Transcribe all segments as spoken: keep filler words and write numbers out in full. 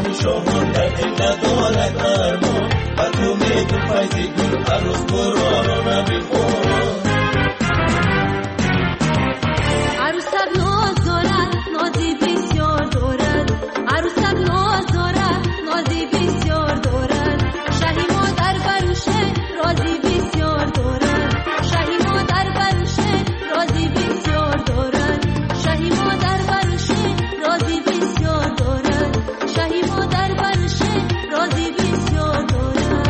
گل شما در دل ندارد ارمان و تو میدون فیض گل عروس برو را نبیخور. عروسک ناز دارد نازی بسیار دارد عروسک ناز دارد نازی بسیار دارد شهی مادر بروشه رازی بسیار دارد شهی مادر بروشه رازی بسیار دارد شهی مادر بروشه رازی بسیار دارد شهی مادر بروشه رازی بسیار دارد.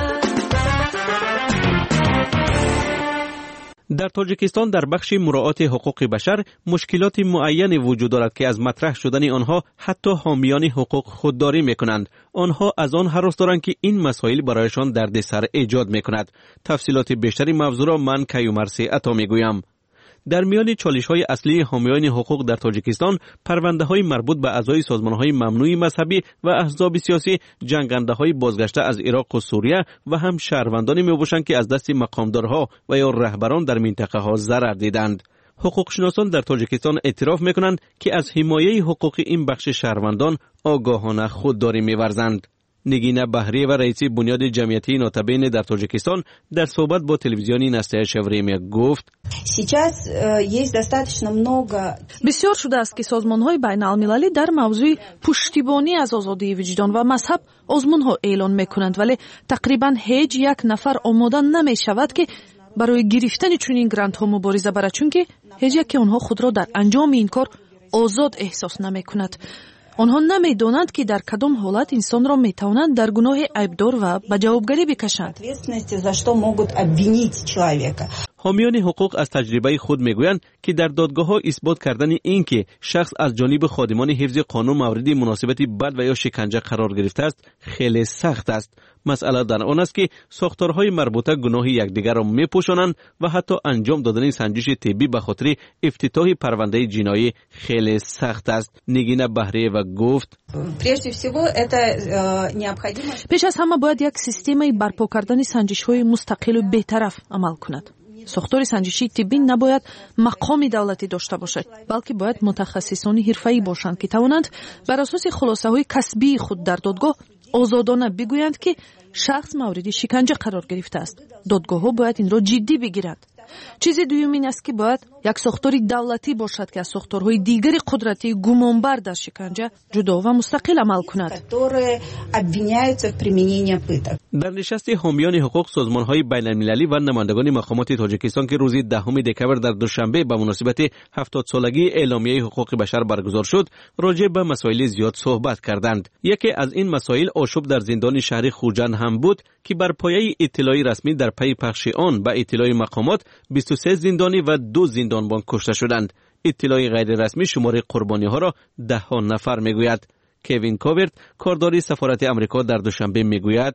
در تاجیکستان در بخش مراعات حقوق بشر مشکلات معینی وجود دارد که از مطرح شدن آنها حتی حامیان حقوق خودداری میکنند. آنها از آن هراس دارند که این مسائل برایشان دردسر ایجاد میکند. تفصیلات بیشتری موضوع را من کیومرثی عطا میگویم. در میان چالش‌های اصلی حامیان حقوق در تاجیکستان پرونده‌های مربوط به اعضای سازمان‌های ممنوع مذهبی و احزاب سیاسی، جنگنده‌های بازگشته از عراق و سوریه و هم شهروندانی می‌باشند که از دست مقامدارها و یا رهبران در منطقه‌ها ضرر دیدند. حقوقشناسان در تاجیکستان اعتراف می‌کنند که از حمایت حقوق این بخش شهروندان آگاهانه خودداری می‌ورزند. نگینه بهریه و رئیس بنیاد جمعیتی ناتبین در تاجیکستان در صحبت با تلویزیونی نستعه время گفت: بسیار شده است که سازمان‌های بین‌المللی در موضوع پشتیبانی از آزادی وجدان و مذهب آزمون‌ها اعلان می‌کنند، ولی تقریباً هیچ یک نفر آماده نمی‌شود که برای گرفتن چنین گرانت‌ها مبارزه برد، چون که هیچ یک آنها خود را در انجام این کار آزاد احساس نمی‌کند. آنها نمی‌دانند که در کدام حالت انسان را می‌توانند در گناه عیبدار و به جوابگری بکشند. حامیان حقوق از تجربه خود میگویند که در دادگاه‌ها اثبات کردن این که شخص از جانب خادمان حفظ قانون مورد مناسبت بد و یا شکنجه قرار گرفته است خیلی سخت است. مسئله در آن است که ساختارهای مربوطه گناه یکدیگر را میپوشانند و حتی انجام دادن سنجش طبی به خاطر افتتاح پرونده جنایی خیلی سخت است. نگینه بهریه و گفت: پیش از همه باید یک سیستم برپا کردن سنجش‌های مستقل و بی‌طرف عمل کند. ساختار سنجشی طبی نباید مقام دولتی داشته باشد، بلکه باید متخصصان حرفه‌ای باشند که توانند بر اساس خلاصه‌های کسبی خود در دادگاه آزادانه بگویند که شخص مورد شکنجه قرار گرفته است. دادگاه‌ها باید این را جدی بگیرند. چیز دوم این است که باید یک ساختار دولتی باشد که از ساختارهای دیگر قدرتی گمانبر در شکنجه جدا و مستقل عمل کند. در نشست حامیان حقوق سازمان‌های بین‌المللی و نمایندگان مقامات تاجیکستان که روز دهم دکمبر در دوشنبه به مناسبت هفتاد سالگی اعلامیه حقوق بشر برگزار شد، راجع به مسائل زیاد صحبت کردند. یکی از این مسائل آشوب در زندان شهر خوجند هم بود که بر پایه اطلاعی رسمی در پی پخش آن به اطلاع مقامات بیست و سه زندانی و دو زندانبان کشته شدند. اطلاع غیر رسمی شمار قربانی ها را ده ها نفر میگوید. کوین کاورت کارداری سفارت امریکا در دوشنبه میگوید: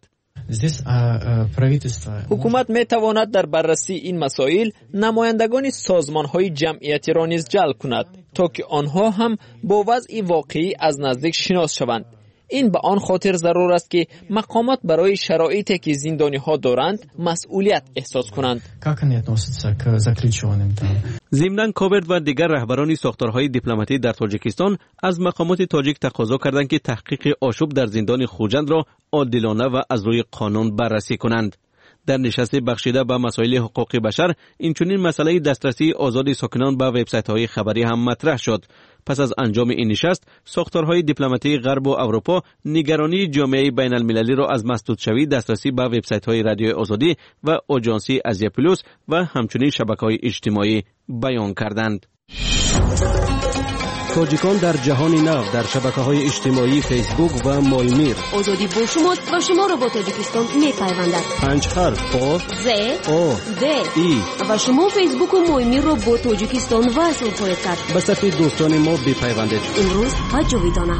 حکومت می تواند در بررسی این مسائل نمایندگان سازمان های جمعیتی را نیز جلب کند تا که آنها هم با وضع واقعی از نزدیک شناس شوند. این به آن خاطر ضرور است که مقامات برای شرایطی که زندانی ها دارند مسئولیت احساس کنند. ضمناً کاورت و دیگر رهبران ساختارهای دیپلماتی در تاجیکستان از مقامات تاجیک تقاضا کردند که تحقیق آشوب در زندان خوجند را عادلانه و از روی قانون بررسی کنند. در نشست بخشیده به مسائل حقوق بشر اینچنین مسئله دسترسی آزاد ساکنان به وبسایت‌های خبری هم مطرح شد. پس از انجام این نشست، ساختارهای دیپلماتی غرب و اروپا نگرانی جامعه بین المللی را از مسدود شوی دسترسی به وبسایت‌های رادیو آزادی و آژانسی آزیا پلوس و همچنین شبکه‌های اجتماعی بیان کردند. تاجیکان در جهان نو در شبکه‌های اجتماعی فیسبوک و مایمیر. آزادی با شما و شما را با تاجیکستان می‌پیوندد. پنج حرف آ ز آ د ای و شما فیسبوک و مایمیر را با تاجیکستان وصل خواهید کرد. به صفحه دوستان ما بپیوندید. امروز و جاویدانه.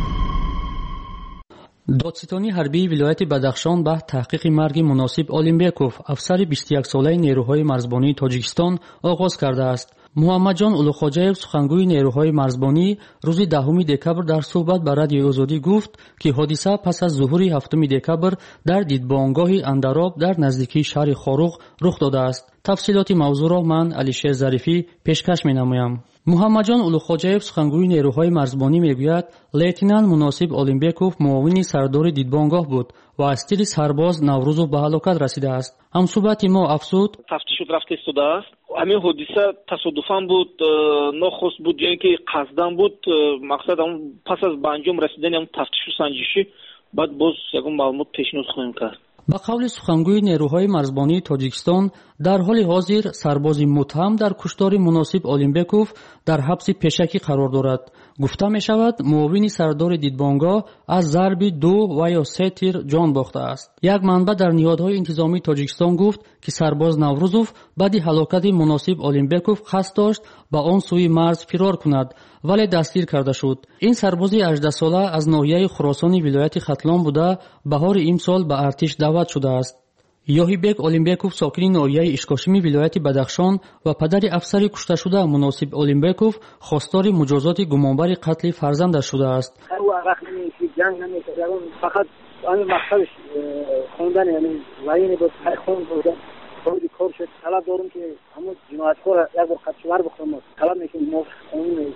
دادستانی حربی ولایت بدخشان به تحقیق مرگ مناسب آلیمبیکوف افسر بیست و یک ساله نیروهای مرزبانی تاجیکستان آغاز کرده است. محمد جان اولوخواجاєв سخنگوی نیروهای مرزبانی روز دهم دکمبر در صحبت با رادیو آزادی گفت که حادثه پس از ظهور هفتم دکمبر در دیدبانگاه اندراب در نزدیکی شهر خاروق رخ داده است. تفصیلات موضوع را من علیشیر ظریفی پیشکش می‌نمایم. муҳаммаҷон улухоҷаев сухангӯи нерӯҳои марзбонӣ мегӯяд, лейтенант Муносиб Олимбеков муовини сардори дидбонгоҳ буд ва аз тири сарбоз Наврӯзов ба ҳалокат расидааст. ҳамсӯҳбати мо афзуд: тафтишот рафта истодааст. ҳамин ҳодиса тасодуфан буд, нохост буд, яъне ки қасдан буд. мақсад ҳам пас аз ба анҷом расидани ҳам тафтишу санҷишӣ баъд боз ягон маълумот пешниҳод хоҳем кард. ба қавли сухангӯи нерӯҳои марзбонии Тоҷикистон, дар ҳоли ҳозир сарбози муттаҳам дар куштори Муносиб Олимбеков дар ҳабси пешакӣ қарор дорад. гуфта мешавад, муовини сардори дидбонгоҳ аз зарби ду ва ё се тир ҷон бохтааст. як манбаъ дар ниҳодҳои интизомии Тоҷикистон гуфт, ки сарбоз Наврӯзов баъди ҳалокати Муносиб Олимбеков қасд дошт ба он сӯи марз фирор кунад, вале дастгир карда шуд. ин сарбози аждаҳ сола аз ноҳияи Хуросони вилояти Хатлон буда баҳори имсол ба артиш даъват шудааст. Ёҳибек Олимбеков сокини ноҳияи Ишкошими вилояти Бадахшон ва падари афсари кушташуда Муносиб Олимбеков хостори муҷозоти гумонбари қатли фарзандаш шудааст. фақат ҳамин мақсадш хондан, яъне ваини бо хайхон буда роди кор шуд. талаб дорум ки ҳамон ҷинояткор як бор қатшувар бухтам. талаб мекунем мо қонуни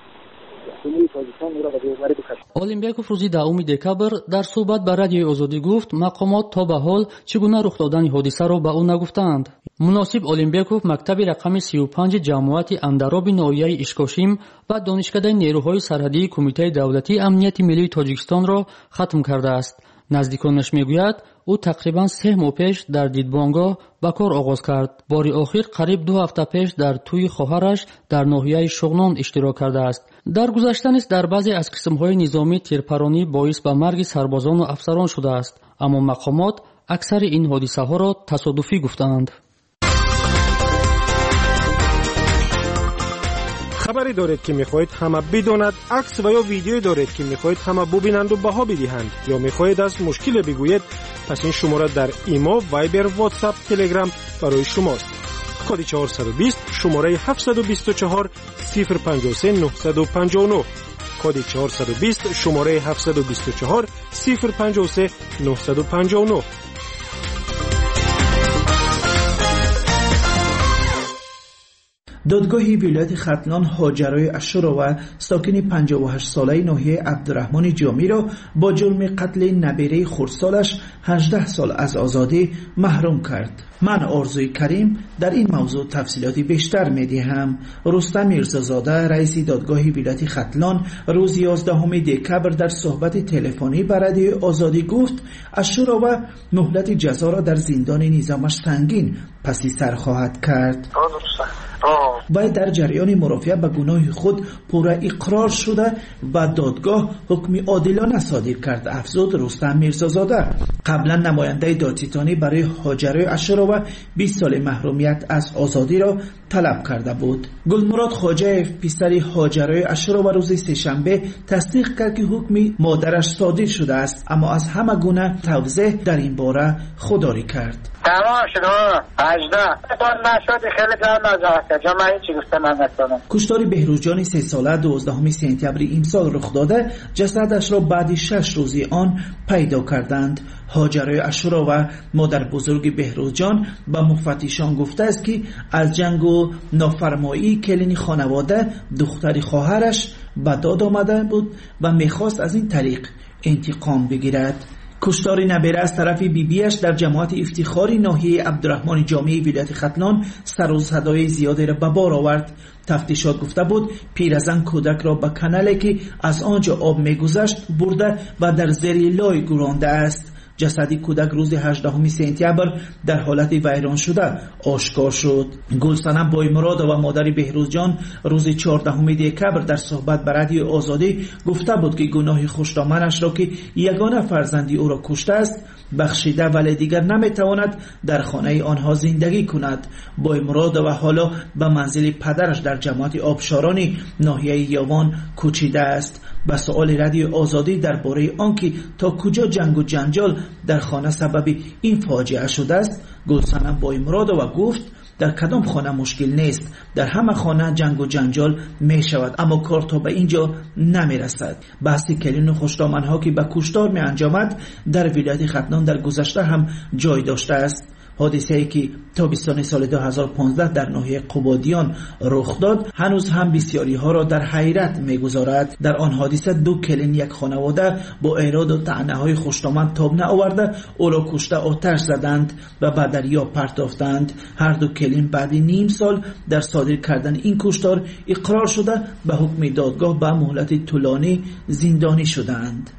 Олимбеков рӯзи дашуми декабр дар суҳбат ба радиои Озодӣ гуфт, мақомот то ба ҳол чӣ гуна рух додани ҳодисаро ба ӯ нагуфтаанд. Муносиб Олимбеков мактаби рақами сию панҷи ҷамоати Андароби ноҳияи Ишкошим ва донишкадаи нерӯҳои сарҳадии Кумитаи давлатии амнияти миллии Тоҷикистонро хатм кардааст. наздиконаш мегӯяд, ӯ тақрибан се моҳ пеш дар дидбонгоҳ ба кор оғоз кард. бори охир қариб ду ҳафта пеш дар тӯи хоҳараш дар ноҳияи Шуғнон иштирок кардааст. дар гузашта низ дар баъзе аз қисмҳои низомӣ тирпаронӣ боис ба марги сарбозону афсарон шудааст, аммо мақомот аксари ин ҳодисаҳоро тасодуфӣ гуфтаанд. хабаре доред ки мехоҳед ҳама бидонад, акс ва ё видеое доред ки мехоҳед ҳама бубинанду баҳо бидиҳанд ё мехоҳед аз мушкиле бигӯед, пас ин шумора дар имо, вайбер, ватсап, телеграм барои шумост. коди чаҳорсад у бист шумораи ҳафтсад у бисту чаҳор сифр панҷоҳ се нуҳсаду панҷоҳ нӯҳ, коди чаҳорсад у бист шумораи ҳафтсад у бисту чаҳор сифр панҷоҳ се нуҳсаду панҷоҳ нӯҳ. додгоҳи вилояти Хатлон ҳоҷарои Ашурова сокини панҷоҳу ҳашт солаи ноҳияи Абдурахмони Ҷомиро бо ҷурми қатли набираи хурдсолаш ҳаждаҳ сол аз озодӣ маҳрум кард. ман Орзуи Карим дар ин мавзӯъ тафсилоти бештар медиҳам. Рустам Мирзозода, раиси додгоҳи вилояти Хатлон, рӯзи ёздаҳуми декабр дар суҳбати телефонӣ ба радиои Озодӣ гуфт, Ашурова муҳлати ҷазоро дар зиндони низомаш сангин паси сар хоҳад кард. вай дар ҷараёни мурофиа ба гуноҳи худ пурра иқрор шуда ба додгоҳ ҳукми одилона содир кард, афзуд Рустам Мирзозода. қаблан намояндаи додситонӣ барои ҳоҷарои Ашурова бист соли маҳрумият аз озодиро талаб карда буд. Гулмурод Хоҷаев, писари ҳоҷарои Ашурова, рӯзи сешанбе тасдиқ кард ки ҳукми модараш содир шудааст, аммо аз ҳама гуна тавзеҳ дар ин бора худдорӣ кард. تمام شد هجده بار نشد خیلی جان نجاست جمع هیچی گفته من نکنم. کشتار بهروزجان سه ساله دوازدهم سپتامبر امسال رخ داده، جسدش را بعد شش روزی آن پیدا کردند. هاجرای اشورا و مادر بزرگ بهروزجان با مفتشان گفته است که از جنگ و نافرمایی کلین خانواده دختر خواهرش به داد آمده بود و میخواست از این طریق انتقام بگیرد. کشتار نبیره از طرف بیبیش در جماعت افتخاری ناحیه عبدالرحمن جامعی ولایت ختلان سر و صدای زیادی را به بار آورد. تفتیشات گفته بود پیرزن کودک را به کانالی که از آنجا آب میگذشت برده و در زیر لای گرانده است. جسدی کودک روز هجدهم سپتامبر در حالت ویران شده آشکار شد. گلصنم بایمراد و مادر بهروزجان روز چهاردهم دکبر در صحبت به رادیو آزادی گفته بود که گناه خوشدامنش را که یگانه فرزندی او را کشته است بخشیده ولی دیگر نمیتواند در خانه آنها زندگی کند. بایمراد و حالا به منزل پدرش در جماعت آبشارانی ناحیه یاوان کوچیده است. به سؤال رادیو آزادی درباره آنکه تا کجا جنگ و جنجال در خانه سبب این فاجعه شده است گلصنم بایمراد و گفت در کدام خانه مشکل نیست، در همه خانه جنگ و جنجال می شود، اما کار تا به اینجا نمی رسد. بحث کلین و خوشدامنها که به کشتار می انجامد در ولایت ختلان در گذشته هم جای داشته است. حادثه‌ای که تابستان سال دو هزار و پانزده در ناحیه قبادیان رخ داد هنوز هم بسیاری ها را در حیرت می‌گذارد. در آن حادثه دو کلین یک خانواده با اعراض و طعنه‌های خوشامد تاب نآورده او را کشته آتش زدند و به دریا پرتافتند. هر دو کلین بعد نیم سال در صادر کردن این کشتار اقرار شده به حکم دادگاه به مهلت طولانی زندانی شدند.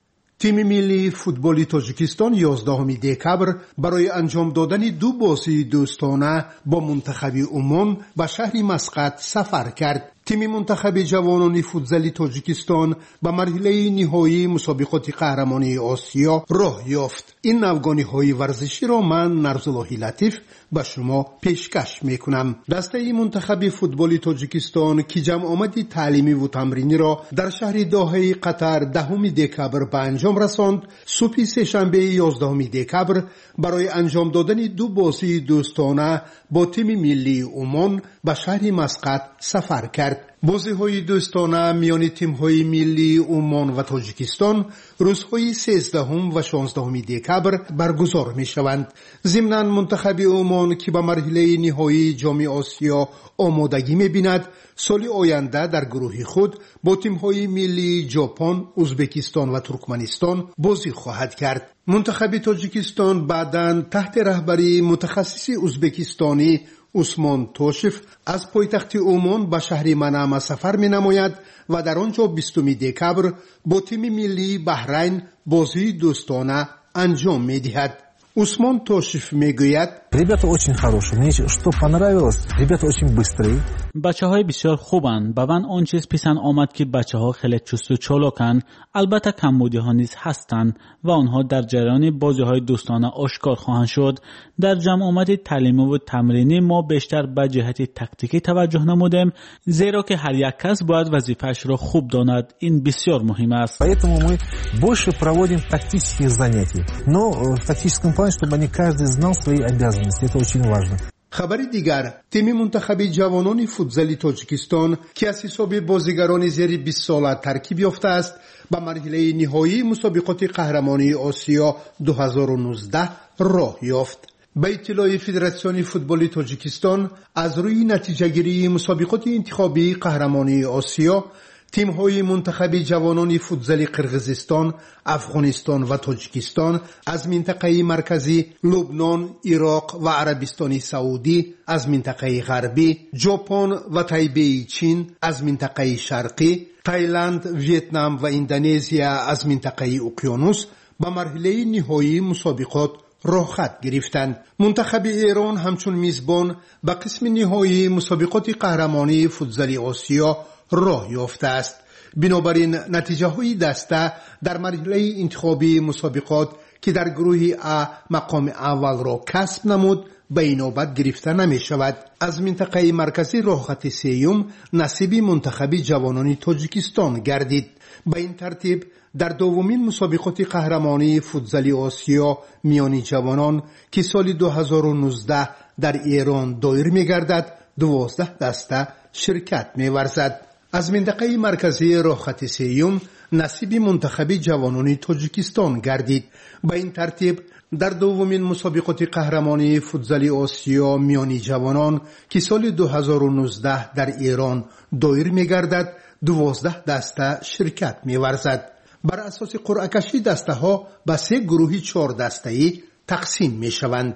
تیم ملی فوتبال تاجیکستان یازدهم دکبر برای انجام دادن دو بازی دوستانه با منتخب عمان به شهر مسقط سفر کرد. تیم منتخب جوانان فوتبال تاجیکستان به مرحله نهایی مسابقات قهرمانی آسیا راه یافت. این نوگانی‌های ورزشی را من نرزالله لطیف به شما پیشکش میکنم. دسته منتخب فوتبال تاجیکستان که جمع آمدی تعلیمی و تمرینی را در شهر دوحه قطر دهم دکبر به انجام رساند، صبح سه‌شنبه یازدهم دکبر برای انجام دادن دو بازی دوستانه با تیم ملی عمان به شهر مسقط سفر کرد. بازی‌های دوستانه میان تیم‌های ملی عمان و تاجیکستان روزهای سیزدهم و شانزدهم دکبر برگزار می‌شوند. ضمناً منتخب عمان که به مرحله نهایی جام آسیا آمادگی می‌بیند، سال آینده در گروه خود با تیم‌های ملی ژاپن، ازبکستان و ترکمنستان بازی خواهد کرد. منتخب تاجیکستان بعداً تحت رهبری متخصص ازبکستانی عثمان توشف از پایتخت عمان به شهر منامه سفر می نماید و در آنجا بیستم دکبر با تیم ملی بحرین بازی دوستانه انجام می دهد. عثمان توشف می گوید ребята очень хорошие. Мне что понравилось, ребята очень быстрые. بچه‌های بسیار خوبن. به من آن چیز پسند آمد که بچه‌ها خیلی چست و چالاکن. البته کمبودی‌ها نیز هستند و آنها در جریان بازی‌های دوستانه آشکار خواهند شد. در جمع آمد تعلیمی و تمرینی ما بیشتر به جهت تاکتیکی توجه نمودیم، زیرا که هر یک کس باید وظیفه‌اش را خوب داند. این بسیار مهم است. Поэтому мы больше проводим тактические занятия. Но в тактическом плане, чтобы они каждый знал свои обязанности. Это очень важно. خبر دیگر، تیم منتخب جوانان فوتبال تاجیکستان که از حساب بازیگران زیر بیست ساله ترکیب یافته است، به مرحله نهایی مسابقات قهرمانی آسیا دو هزار و نوزده راه یافت. به اطلاع فدراسیون فوتبال تاجیکستان از روی نتیجه گیری مسابقات انتخابی قهرمانی آسیا، تیم‌های منتخب جوانان فوتبال قرقیزستان، افغانستان و تاجیکستان از منطقه مرکزی، لبنان، عراق و عربستان سعودی از منطقه غربی، ژاپن و تایبه چین از منطقه شرقی، تایلند، ویتنام و اندونزیا از منطقه اقیانوس به مرحله نهایی مسابقات راه خط گرفتند. منتخب ایران همچون میزبان به قسم نهایی مسابقات قهرمانی فوتبال آسیا راه یافته است. بنابراین نتیجه های دسته در مرحله انتخابی مسابقات که در گروه ا مقام اول را کسب نمود به این نوبت گرفته نمی شود. از منطقه مرکزی راه خط سیوم نصیب منتخب جوانان تاجیکستان گردید. به این ترتیب در دومین مسابقات قهرمانی فوتبال آسیا میان جوانان که سال دو هزار و نوزده در ایران دایر می گردد، دوازده دسته شرکت می ورزد. از منطقه مرکزی راه خط سیوم نصیب منتخب جوانان تاجیکستان گردید. به این ترتیب در دومین مسابقات قهرمانی فوتبال آسیا میان جوانان که سال دو هزار و نوزده در ایران دایر می گردد، دوازده دسته شرکت می ورزد. بر اساس قرعه کشی دسته ها به سه گروه چهار دسته‌ای تقسیم می شوند.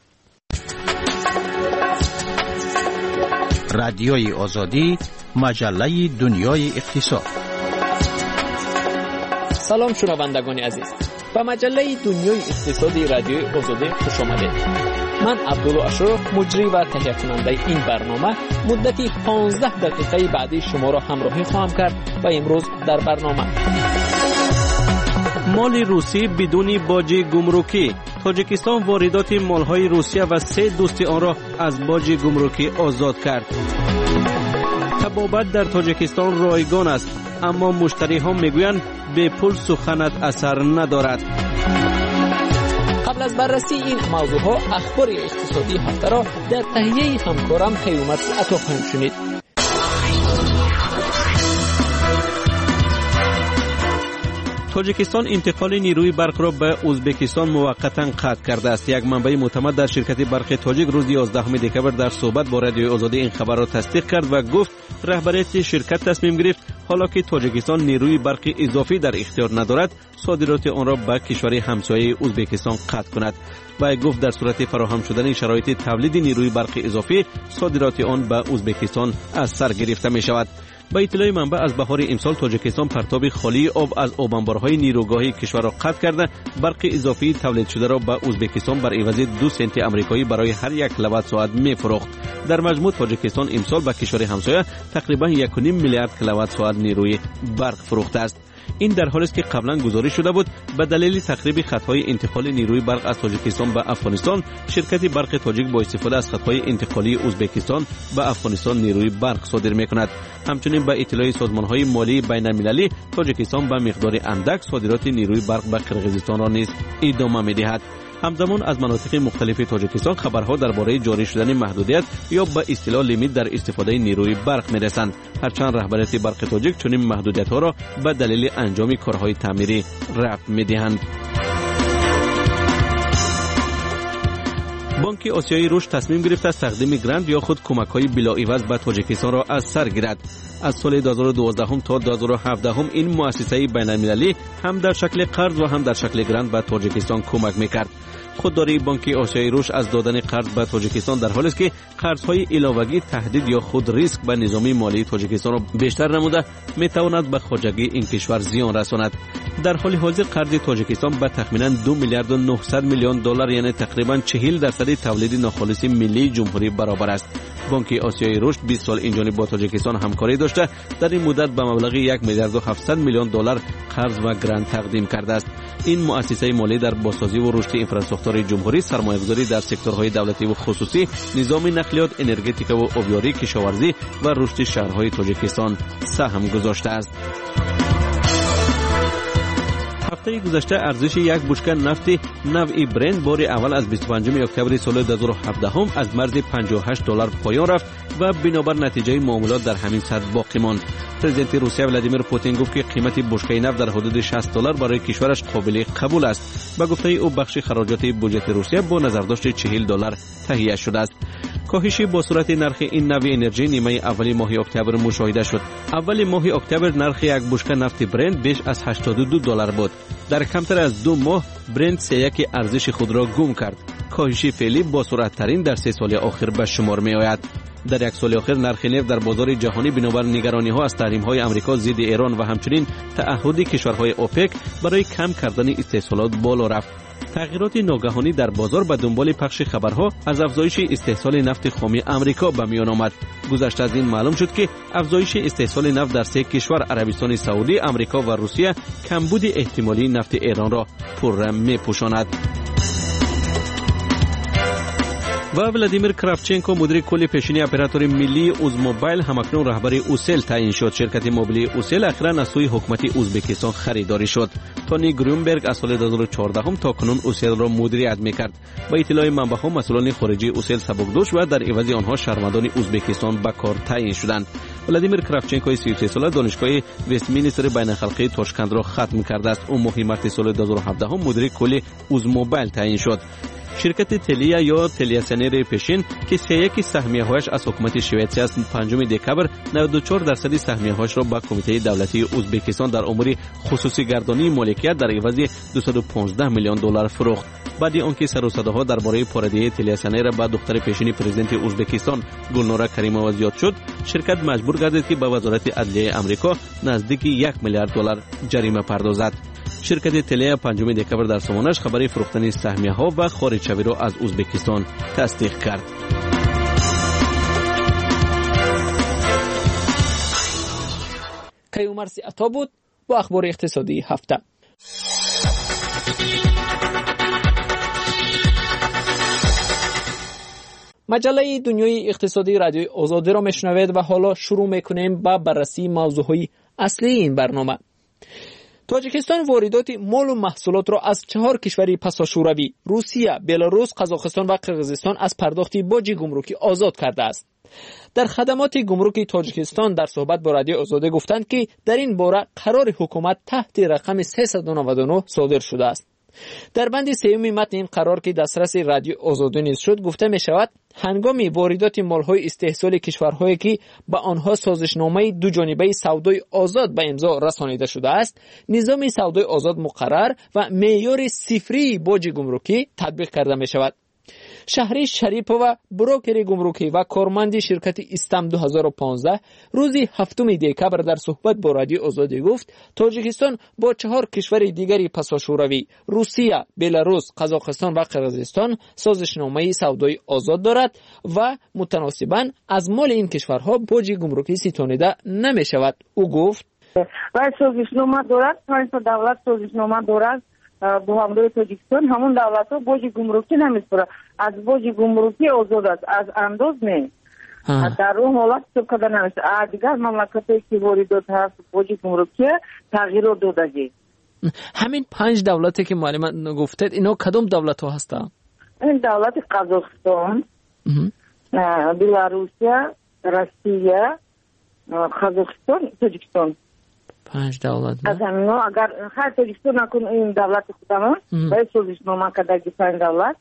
رادیوی آزادی، مجله دنیای اقتصاد. سلام شنوندگان عزیز، به مجله دنیای اقتصادی رادیوی آزادی خوش آمدید. من عبدالله اشرف، مجری و تهیه کننده این برنامه، مدتی پانزده دقیقه بعدی شما را همراهی خواهم کرد و امروز در برنامه: مال روسی بدون باج گمرکی. تاجیکستان واردات مالهای روسیه و سه دوست آن را از باج گمرکی آزاد کرد. طبابت در تاجیکستان رایگان است، اما مشتری ها میگویند به پول سخنت اثر ندارد. قبل از بررسی این موضوع ها، اخبار اقتصادی هفته را در تهیه همکارم قیومت عطا خواهیم شنید. تاجیکستان انتقال نیروی برق را به ازبکستان موقتا قطع کرده است. یک منبع معتمد در شرکت برق تاجیک روز یازدهم دکبر در صحبت با رادیوی آزادی این خبر را تصدیق کرد و گفت رهبریت شرکت تصمیم گرفت حالا که تاجیکستان نیروی برق اضافی در اختیار ندارد صادرات آن را به کشور همسایه ازبکستان قطع کند. و گفت در صورت فراهم شدن شرایط تولید نیروی برق اضافی صادرات آن به ازبکستان از سر گرفته می شود. با اطلاع منبع از بهار امسال تاجیکستان پرتاب خالی آب از آبانبارهای نیروگاهی کشور را قطع کرده برق اضافی تولید شده را به ازبکستان بر عوض دو سنت آمریکایی برای هر یک کیلووات ساعت می‌فروخت. در مجموع تاجیکستان امسال به کشور همسایه تقریبا یک و نیم میلیارد کیلووات ساعت نیروی برق فروخته است. این در حالی است که قبلا گزارش شده بود به دلیل تخریب خطهای انتقال نیروی برق از تاجیکستان به افغانستان شرکت برق تاجیک با استفاده از خطهای انتقالی ازبکستان به افغانستان نیروی برق صادر می‌کند. همچنین به اطلاع سازمان‌های مالی بین‌المللی تاجیکستان به مقدار اندک صادرات نیروی برق به قرقیزستان را نیز ادامه می‌دهد. همزمان از مناطق مختلف تاجیکستان خبرها درباره جاری شدن محدودیت یا به اصطلاح لیمیت در استفاده نیروی برق می‌رسند. هرچند رهبریت برق تاجیک چنین محدودیت‌ها را به دلیل انجام کارهای تعمیری رفع می‌دهند. بانک آسیایی رشد تصمیم گرفته است تقدیم گرانت یا خود کمک‌های بلاعوض به تاجیکستان را از سر گیرد. از سال دو هزار و دوازده تا دو هزار و هفده این مؤسسه بین‌المللی هم در شکل قرض و هم در شکل گرانت به تاجیکستان کمک می‌کرد. خودداری بانک آسیایی رشد از دادن قرض به تاجیکستان در حالی است که قرض‌های علاوه‌ای تهدید یا خود ریسک به نظام مالی تاجیکستان را بیشتر نموده می‌تواند به خواجگی این کشور زیان رساند. در حال حاضر قرض تاجیکستان به تخمیناً دو میلیارد و نهصد میلیون دلار یعنی تقریباً چهل درصد تولید ناخالص ملی جمهوری برابر است. بانک آسیایی رشد بیست سال اینجانب با تاجیکستان همکاری داشته در این مدت به مبلغ یک میلیارد و هفتصد میلیون دلار قرض و گرانت تقدیم کرده است. این مؤسسه مالی در بازسازی و رشد انفراستراکچور جمهوری، سرمایه‌گذاری در سکتورهای دولتی و خصوصی، نظام نقلیات، انرژتیک و آبیاری، کشاورزی و رشد شهرهای تاجیکستان سهم گذاشته است. هفته گذشته ارزش یک بشکه نفت نوعی برند بار اول از بیست و پنجم اکتبر سال دو هزار و هفده از مرز پنجاه و هشت دلار پایان رفت و بنابر نتیجه معاملات در همین سطح باقی ماند. پرزیدنت روسیه ولادیمیر پوتین گفت که قیمت بشکه نفت در حدود شصت دلار برای کشورش قابل قبول است. به گفته او بخش خراجات بودجه روسیه با نظرداشت چهل دلار تهیه شده است. کاهش با صورت نرخ این نوع انرژی نیمه اولی ماه اکتبر مشاهده شد. اول ماه اکتبر نرخ یک بشکه نفت برند بیش از هشتاد و دو دلار بود. در کمتر از دو ماه برند سه یک ارزش خود را گم کرد. کاهش فعلی با سرعت ترین در سه سال آخر به شمار می آید. در یک سال آخر نرخ نفت در بازار جهانی بنابر نگرانی ها از تحریم های آمریکا ضد ایران و همچنین تعهد کشورهای اوپک برای کم کردن استحصالات بالا رفت. تغییرات ناگهانی در بازار به دنبال پخش خبرها از افزایش استحصال نفت خام آمریکا به میان آمد. گذشته از این معلوم شد که افزایش استحصال نفت در سه کشور عربستان سعودی، آمریکا و روسیه کمبود احتمالی نفت ایران را پررم می‌پوشاند. و ولادیمیر کرافتچنکو مدیر کل پیشینی اپراتور ملی اوزموبایل همکنون رهبر اوسل تعیین شد. شرکت موبیلی اوسل اخیراً از سوی حکومت ازبکستان خریداری شد. تونی گرونبرگ از سال دو هزار و چهارده تا کنون اوسل را مدیریت می‌کرد. با اطلاع منبع‌ها مسئولان خارجی اوسل سبکدوش و در عوض آنها شهروندان ازبکستان به کار تعیین شدند. ولادیمیر کرافتچنکو سی و سه ساله دانشگاه وستمینستر بین‌الخلقی تاشکند را ختم کرده است. او ماه مارس سال دو هزار و هفده مدیر کل اوزموبایل تعیین شد. شرکت تلیا یا تلیاسنر پیشین که سه یک سهمیه هایش از حکومت شوئیس است پنجم دکبر نود و چهار درصد سهمیه هایش را به کمیته دولتی ازبکستان در امور خصوصی گردانی مالکیت در عوض دویست و پانزده میلیون دلار فروخت. بعد آنکه سر و صداها درباره پارادهی تلیاسنر به دختر پیشین پرزیدنت ازبکستان گلنورا کریمووا زیاد شد، شرکت مجبور گردید که به وزارت عدلیه آمریکا نزدیک یک میلیارد دلار جریمه پردازد. شرکت تلیا پنجم دکبر در سامانش خبری فروختن سهمیه ها و خارج شوی را از ازبکستان تصدیق کرد. کیومرث عطا بود با اخبار اقتصادی هفته. مجله دنیای اقتصادی رادیوی آزادی را میشنوید و حالا شروع میکنیم با بررسی موضوعهای اصلی این برنامه. تاجیکستان واردات مال و محصولات را از چهار کشور پساشوروی روسیه، بلاروس، قزاقستان و قرقیزستان از پرداخت باج گمرکی آزاد کرده است. در خدمات گمرک تاجیکستان در صحبت با رادیو آزادی گفتند که در این باره قرار حکومت تحت رقم سیصد و نود و نه صادر شده است. در بند سوم متن این قرار که دسترس رادیو آزادی نیز شد گفته می شود هنگام واردات مال‌های استحصال کشورهایی که با آنها سازشنامه دو جانبه سودای آزاد به امضا رسانیده شده است، نظام سودای آزاد مقرر و معیار صفری باج گمرکی تطبیق کرده می شود. شهری شریپووا بروکر گمرکی و کارمند شرکت استم دو هزار و پانزده روز هفتم دکبر در صحبت با رادیو آزادی گفت تاجیکستان با چهار کشور دیگری پساشوروی روسیه، بلاروس، قزاقستان و قرقیزستان سازشنامه سودای آزاد دارد و متناسباً از مال این کشورها باج گمرکی ستانیده نمی شود. او گفت و سازشنامه دارد، پنج تا دولت سازشنامه دارد با همراه تاجیکستان، همون دولت ها باج گمرکی نمیسپره، از باج گمرکی آزاد است، از انداز نه. در اون حالت حساب کرده نمیشه. دیگر مملکتی که واردات هست باج گمرکی تغییر داده. همین پنج دولتی که معلم گفتید اینا کدام دولت ها هستند؟ این دولت قزاقستان، بلاروسیه، روسیه، قزاقستان، تاجیکستان. پنج دولت. از همین اگر هر تاجیکستان نکن این دولت خودمان باید سازشنامه کرده که پنج دولت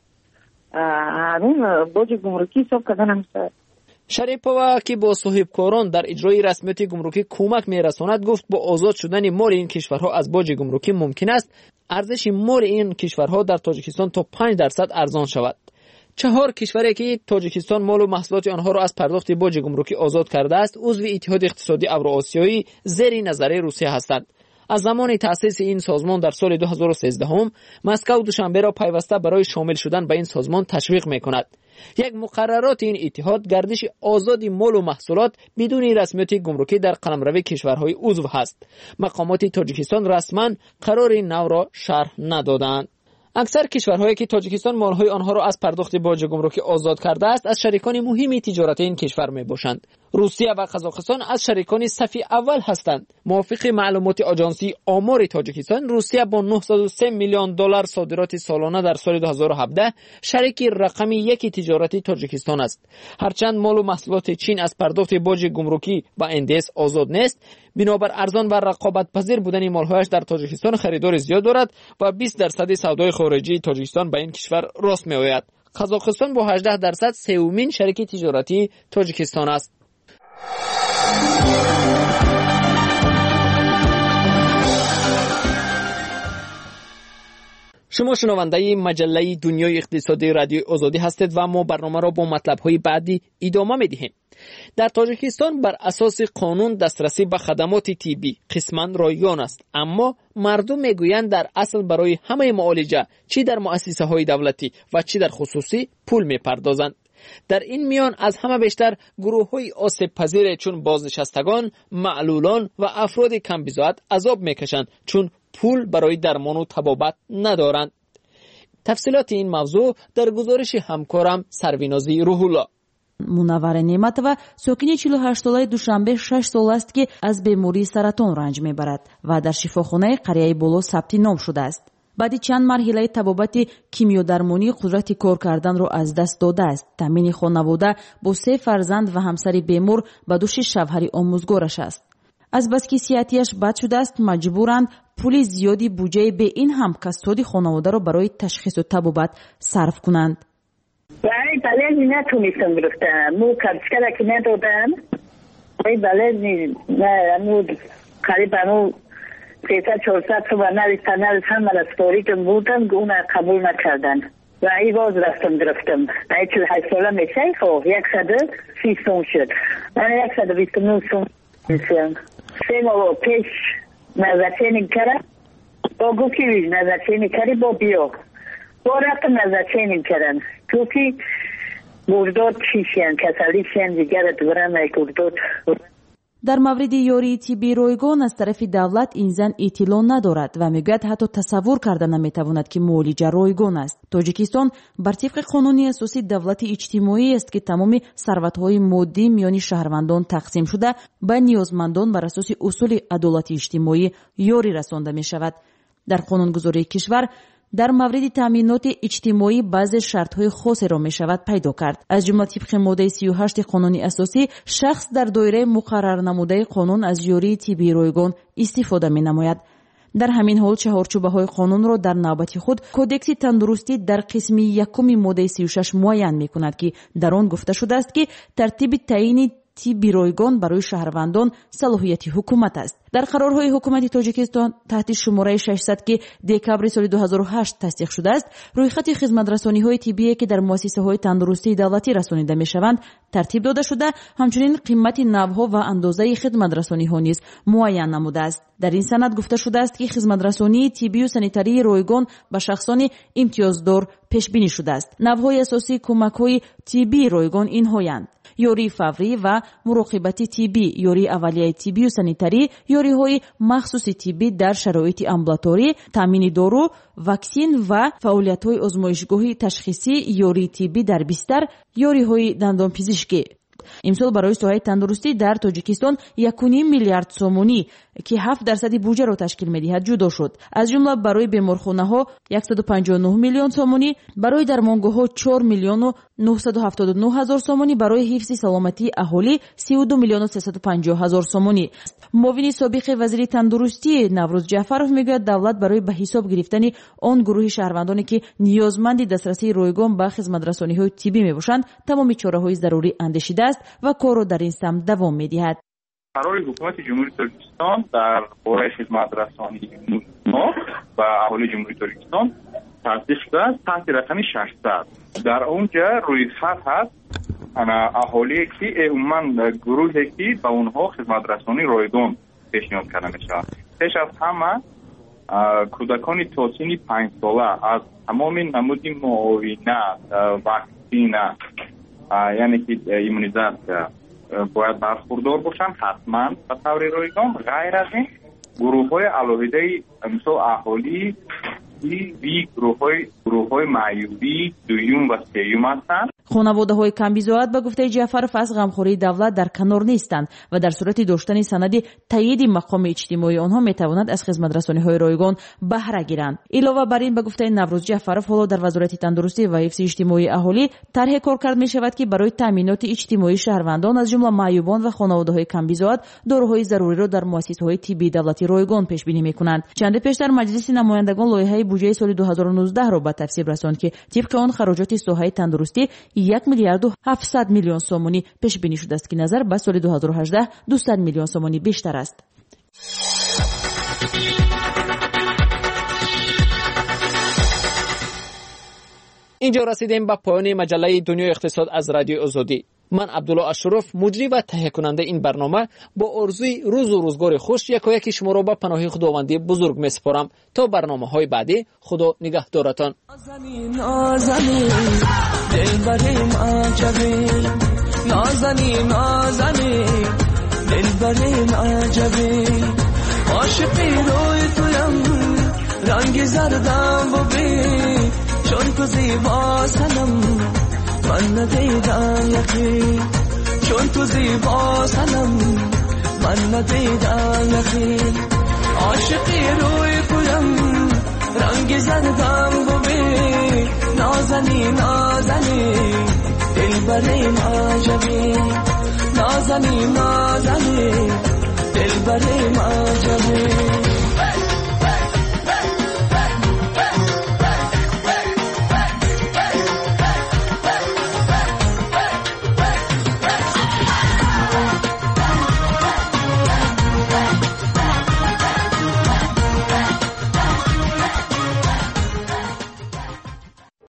همین باج گمرکی حساب کرده نمیشه. شریپووا که با صاحبکاران در اجرای رسمیت گمرکی کمک میرساند گفت با آزاد شدن مال این کشورها از باج گمرکی ممکن است ارزش مال این کشورها در تاجیکستان تا پنج درصد ارزان شود. چهار کشوری که تاجیکستان مال و محصولات آنها را از پرداخت باج گمرکی آزاد کرده است عضو اتحاد اقتصادی اوراسیایی زیر نظر روسیه هستند. از زمان تأسیس این سازمان در سال دو هزار و سیزده هم مسکو دوشنبه را پیوسته برای شامل شدن به این سازمان تشویق می‌کند. یک مقررات این اتحاد گردش آزاد مال و محصولات بدون رسمیت گمرکی در قلمرو کشورهای عضو هست. مقامات تاجیکستان رسما قرار این نو را شرح ندادند. اکثر کشورهایی که تاجیکستان مالهای آنها را از پرداخت باج گمرکی آزاد کرده است از شریکان مهم تجارت این کشور میباشند. روسیه و قزاقستان از شریکان صف اول هستند. موافق معلومات آژانسی آمار تاجیکستان، روسیه با نهصد و سه میلیون دلار صادرات سالانه در سال دو هزار و هفده شریک رقمی یک تجارتی تاجیکستان است. هرچند مال و محصولات چین از پرداخت باج گمرکی و اندیس آزاد نیست، بنابر ارزان و رقابت پذیر بودن مالهایش در تاجیکستان خریدار زیاد دارد و بیست درصد سودای خارجی تاجیکستان به این کشور راست میآید. قزاقستان با هجده درصد سومین شریک تجارتی تاجیکستان است. شما شنونده مجله دنیای اقتصادی رادیو آزادی هستید و ما برنامه را با مطلب‌های بعدی ادامه می‌دهیم. در تاجیکستان بر اساس قانون دسترسی به خدمات طبی قسماً رایگان است، اما مردم میگویند در اصل برای همه معالجه چی در مؤسسه‌های دولتی و چی در خصوصی پول می‌پردازند. در این میان از همه بیشتر گروه‌های آسیب پذیر چون بازنشستگان، معلولان و افراد کم بضاعت عذاب میکشند چون پول برای درمان و طبابت ندارند. تفصیلات این موضوع در گزارش همکارم سروینازی روح‌الله. منور نعمتова ساکن چهل و هشت ساله دوشنبه شش سال است که از بیماری سرطان رنج میبرد و در شفاخانه قریه بولو ثبت نام شده است. بعد چند مرحله طبابت کیمیودرمانی قدرت کار کردن را از دست داده است. تامین خانواده با سه فرزند و همسر بیمار به دوش شوهر آموزگارش است. از بس که صحتیش بد شده است مجبورند پول زیادی بودجه به این هم کساد خانواده را برای تشخیص و طبابت صرف کنند. ولی بله نتونستم گرفتم. مو کارشکره که ندادم. ولی بله نه مو قریب مو سیصد چهارصد تو نریسته نریسته هم رستاریتم بودم که اون قبول نکردن و ای باز رفتم گرفتم. ای چهل و هشت ساله میشه خب یکصد و سی سوم شد. من یکصد و بیست و نه سوم میشم. سه ماه پیش نظرچینی کرد با گوکی نظرچینی کردی با بیا با رفتم نظرچینی کردن تو که گرداد چیشین کسالیشین دیگر دورم ای گرداد. در مورد یاری طبی رایگان از طرف دولت این زن اطلاع ندارد و میگوید حتی تصور کردن نمیتواند که معالجه رایگان است. تاجیکستان بر طبق قانون اساسی دولت اجتماعی است که تمام ثروت‌های مادی میان شهروندان تقسیم شده به نیازمندان بر اساس اصول عدالت اجتماعی یاری رسانده می شود. در قانونگذاری کشور در مورد تامینات اجتماعی بعض شرط‌های خاصی را می‌شود پیدا کرد. از جمله طبق ماده سی و هشت قانون اساسی شخص در دایره مقرر نموده قانون از یاری طبی رایگان استفاده می‌نماید. در همین حال چهارچوبه‌های قانون را در نوبت خود کودکس تندرستی در قسم یکم ماده سی و شش معین می‌کند که در آن گفته شده است که ترتیب تعیین طبی رایگان برای شهروندان صلاحیت حکومت است. در قرارهای حکومت تاجیکستان تحت شماره ششصد که دکبر سال دو هزار و هشت تصدیق شده است، رویخط خدمت‌رسانی‌های طبی که در مؤسسه‌های تندرستی دولتی رسانیده می‌شوند ترتیب داده شده، همچنین قیمت نوها و اندازه خدمت‌رسانی‌ها نیز معین نموده است. در این سند گفته شده است که خدمت‌رسانی طبی و سانیتری رایگان به شخصان امتیازدار پیش بینی شده است. نوهای اساسی کمک‌های طبی رایگان اینهایند: یوری فوری و مراقبت طبی، یوری اولیه طبی و سانیتری، یوری های مخصوص طبی در شرایط امبولاتوری، تامین دارو، واکسین و فعالیت های آزمایشگاهی تشخیصی، یوری طبی در بستر، یوری های دندان پزشکی. امسال برای ساحه تندرستی در تاجیکستان یک و نیم میلیارد سومونی که هفت درصد بودجه را تشکیل می‌دهد جدا شد. از جمله برای بیمارخانه‌ها صد و پنجاه و نه میلیون سومونی، برای درمانگاه‌ها چهار میلیون و نهصد و هفتاد و نه هزار سومونی، برای حفظ سلامتی اهالی سی و دو میلیون و سیصد و پنجاه هزار سومونی. معاون سابق وزیر تندرستی نوروز جعفرов میگوید دولت برای به حساب گرفتن آن گروه شهروندانی که نیازمند دسترسی رایگان به خدمت‌رسانی‌های طبی میباشند تمام چاره‌های ضروری اندیشیده است و کار را در این سمت دوام می‌دهد. قرار حکومت جمهوری تاجیکستان در باره خدمت‌رسانی ما و اهالی جمهوری تاجیکستان تصدیق شده است تحت رقم ششصد. در اونجا روی خط هست اهالی که عموما گروهی که به اونها خدمت‌رسانی رایگان پیشنهاد کرده می‌شود. پیش از همه کودکان تا سن پنج ساله از تمام نمود معاینه، واکسین، یعنی که ایمونیزاسیون باید برخوردار باشن حتما به طور رایگان. غیر از این گروه های علاوه مثل اهالی وی گروه های گروه های معیوبی دویم و سیوم هستند. خانواده های کمبیزاعت به گفته جعفرов از غمخوری دولت در کنار نیستند و در صورت داشتن سند تایید مقام اجتماعی آنها می توانند از خدمت‌رسانی های رایگان بهره گیرند. علاوه بر این به گفته نوروز جعفرov حالا در وزارت تندرستی و حفظ اجتماعی اهالی طرح کار کرد می شود که برای تامینات اجتماعی شهروندان از جمله معیوبان و خانواده های کمبیزاعت داروهای ضروری را در مؤسسه‌های طبی دولتی رایگان پیش بینی می کنند. چند پیشتر مجلس نمایندگان لایحه بودجه سال دو هزار و نوزده را به تصویب رساند که طبق آن خراجات ساحه تندرستی یک میلیارد و هفتصد میلیون سومونی پیش بینی شده است که نظر به سال دو هزار و هجده دویست میلیون سومونی بیشتر است. اینجا رسیدیم به پایان مجله دنیای اقتصاد از رادیو آزادی. من عبدالله اشرف مجری و تهیه کننده این برنامه با آرزوی روز و روزگار خوش یکایک شما را به پناه خداوندی بزرگ میسپارم تا برنامه های بعدی. خدا نگهدارتان. نازنین نازنین دلبریم عجبی، نازنین نازنین دلبریم عجبی، عاشقی روی تویم رنگ زردم ببین، چون تو زیبا سنم من ندیدم یکی، چون تو زیبا سنم من ندیدم یکی، عاشقی روی تویم رنگ زردم ببین، نازنی نازنی دلبریم عجبی، نازنی نازنی دلبریم عجبی.